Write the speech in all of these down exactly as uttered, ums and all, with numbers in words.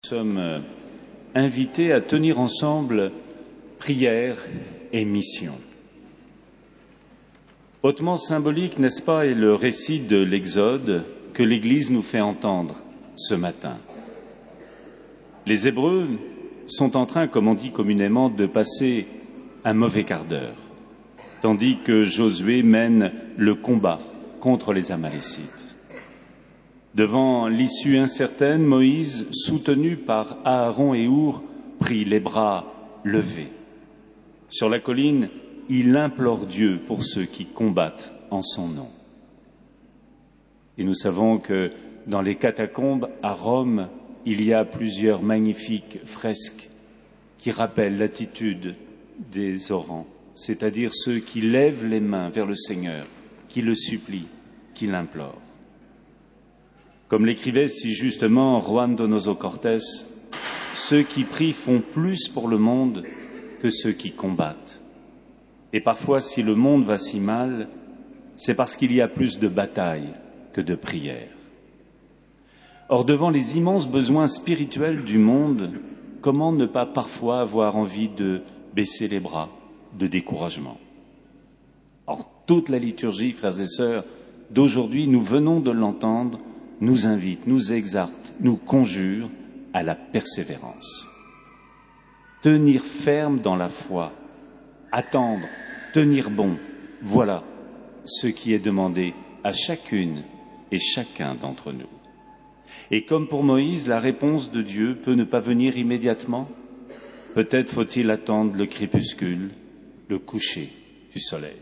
sommes invités à tenir ensemble prière et mission. Hautement symbolique, n'est-ce pas, est le récit de l'Exode que l'Église nous fait entendre ce matin. Les Hébreux sont en train, comme on dit communément, de passer un mauvais quart d'heure, tandis que Josué mène le combat contre les Amalécites. Devant l'issue incertaine, Moïse, soutenu par Aaron et Our, prit les bras levés. Sur la colline, il implore Dieu pour ceux qui combattent en son nom. Et nous savons que dans les catacombes à Rome, il y a plusieurs magnifiques fresques qui rappellent l'attitude des orants, c'est-à-dire ceux qui lèvent les mains vers le Seigneur, qui le supplient, qui l'implorent. Comme l'écrivait si justement Juan Donoso Cortés, ceux qui prient font plus pour le monde que ceux qui combattent. Et parfois, si le monde va si mal, c'est parce qu'il y a plus de batailles que de prières. Or, devant les immenses besoins spirituels du monde, comment ne pas parfois avoir envie de baisser les bras, de découragement? Or, toute la liturgie, frères et sœurs, d'aujourd'hui, nous venons de l'entendre, nous invite, nous exhorte, nous conjure à la persévérance. Tenir ferme dans la foi, attendre, tenir bon, voilà ce qui est demandé à chacune et chacun d'entre nous. Et comme pour Moïse, la réponse de Dieu peut ne pas venir immédiatement. Peut-être faut-il attendre le crépuscule, le coucher du soleil.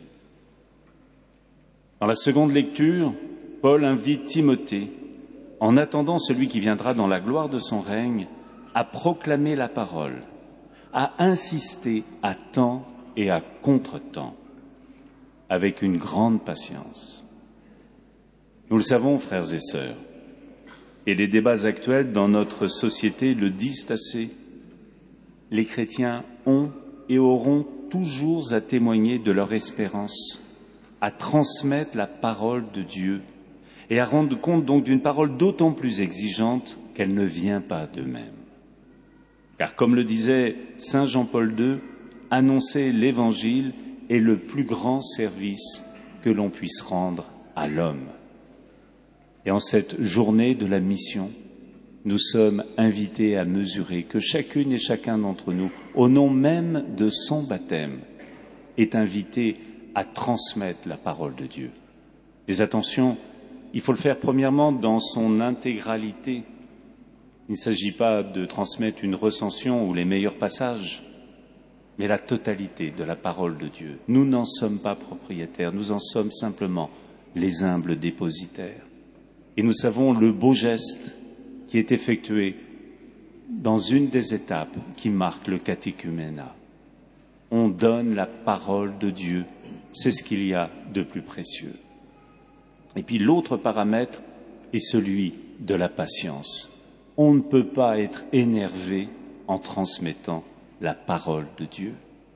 Dans la seconde lecture, Paul invite Timothée, en attendant celui qui viendra dans la gloire de son règne, à proclamer la parole, à insister à temps et à contre-temps, avec une grande patience. Nous le savons, frères et sœurs, et les débats actuels dans notre société le disent assez, les chrétiens ont et auront toujours à témoigner de leur espérance, à transmettre la parole de Dieu et à rendre compte donc d'une parole d'autant plus exigeante qu'elle ne vient pas d'eux-mêmes. Car comme le disait saint Jean-Paul deux, annoncer l'Évangile est le plus grand service que l'on puisse rendre à l'homme. Et en cette journée de la mission, nous sommes invités à mesurer que chacune et chacun d'entre nous, au nom même de son baptême, est invité à transmettre la parole de Dieu. Mais attention, il faut le faire premièrement dans son intégralité. Il ne s'agit pas de transmettre une recension ou les meilleurs passages, mais la totalité de la parole de Dieu. Nous n'en sommes pas propriétaires, nous en sommes simplement les humbles dépositaires. Et nous savons le beau geste qui est effectué dans une des étapes qui marque le catéchuménat. On donne la parole de Dieu, c'est ce qu'il y a de plus précieux. Et puis l'autre paramètre est celui de la patience. On ne peut pas être énervé en transmettant la parole de Dieu.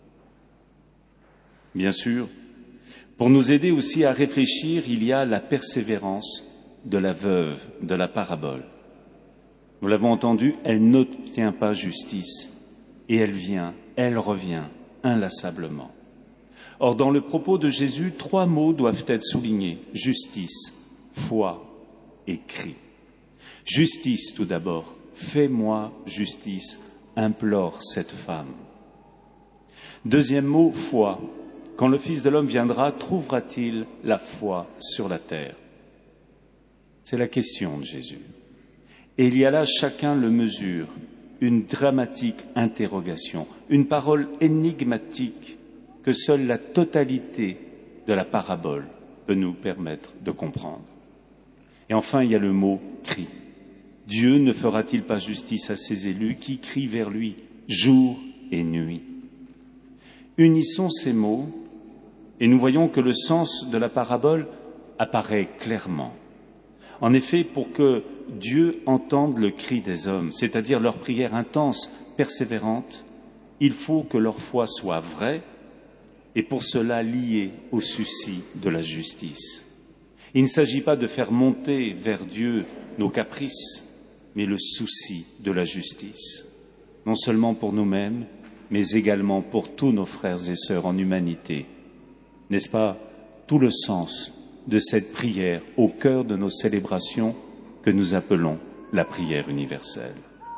Bien sûr, pour nous aider aussi à réfléchir, il y a la persévérance de la veuve de la parabole. Nous l'avons entendu, elle n'obtient pas justice et elle vient, elle revient inlassablement. Or, dans le propos de Jésus, trois mots doivent être soulignés, justice, foi et cri. Justice tout d'abord, fais-moi justice, implore cette femme. Deuxième mot, foi. Quand le Fils de l'homme viendra, trouvera-t-il la foi sur la terre? C'est la question de Jésus. Et il y a là, chacun le mesure, une dramatique interrogation, une parole énigmatique que seule la totalité de la parabole peut nous permettre de comprendre. Et enfin, il y a le mot « cri ». Dieu ne fera-t-il pas justice à ses élus qui crient vers lui jour et nuit? Unissons ces mots et nous voyons que le sens de la parabole apparaît clairement. En effet, pour que Dieu entende le cri des hommes, c'est-à-dire leur prière intense, persévérante, il faut que leur foi soit vraie et pour cela liée au souci de la justice. Il ne s'agit pas de faire monter vers Dieu nos caprices, mais le souci de la justice, non seulement pour nous-mêmes, mais également pour tous nos frères et sœurs en humanité. N'est-ce pas tout le sens de cette prière au cœur de nos célébrations que nous appelons la prière universelle?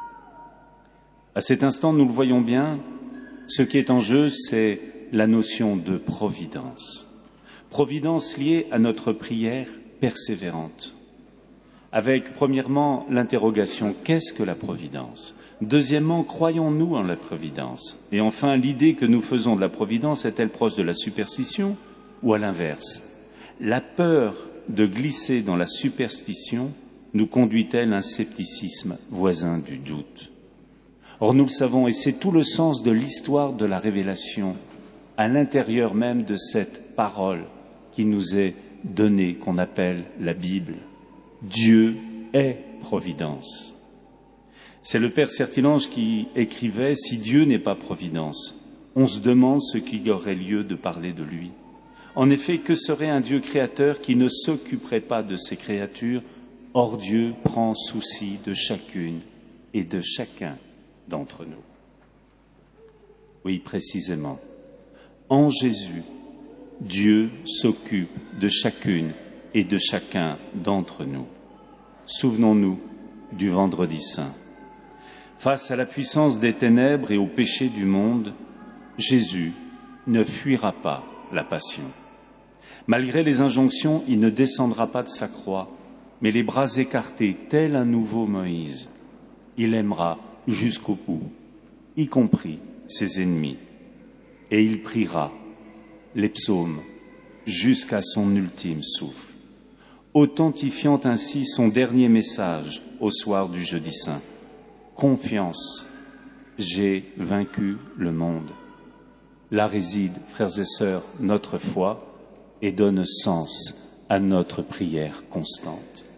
À cet instant, nous le voyons bien, ce qui est en jeu, c'est la notion de providence. Providence liée à notre prière persévérante. Avec, premièrement, l'interrogation « qu'est-ce que la providence ?» Deuxièmement, croyons-nous en la providence? Et enfin, l'idée que nous faisons de la providence est-elle proche de la superstition ou à l'inverse? La peur de glisser dans la superstition nous conduit-elle à un scepticisme voisin du doute? Or, nous le savons, et c'est tout le sens de l'histoire de la révélation, à l'intérieur même de cette parole qui nous est donnée, qu'on appelle la Bible. Dieu est providence. C'est le Père Sertilange qui écrivait « Si Dieu n'est pas providence, on se demande ce qu'il y aurait lieu de parler de lui. En effet, que serait un Dieu créateur qui ne s'occuperait pas de ses créatures? Or Dieu prend souci de chacune et de chacun d'entre nous. » Oui, précisément. En Jésus, Dieu s'occupe de chacune et de chacun d'entre nous. Souvenons-nous du Vendredi Saint. Face à la puissance des ténèbres et au péché du monde, Jésus ne fuira pas la passion. Malgré les injonctions, il ne descendra pas de sa croix, mais les bras écartés, tel un nouveau Moïse, il aimera jusqu'au bout, y compris ses ennemis, et il priera les psaumes jusqu'à son ultime souffle, authentifiant ainsi son dernier message au soir du Jeudi Saint. Confiance, j'ai vaincu le monde. Là réside, frères et sœurs, notre foi et donne sens à notre prière constante.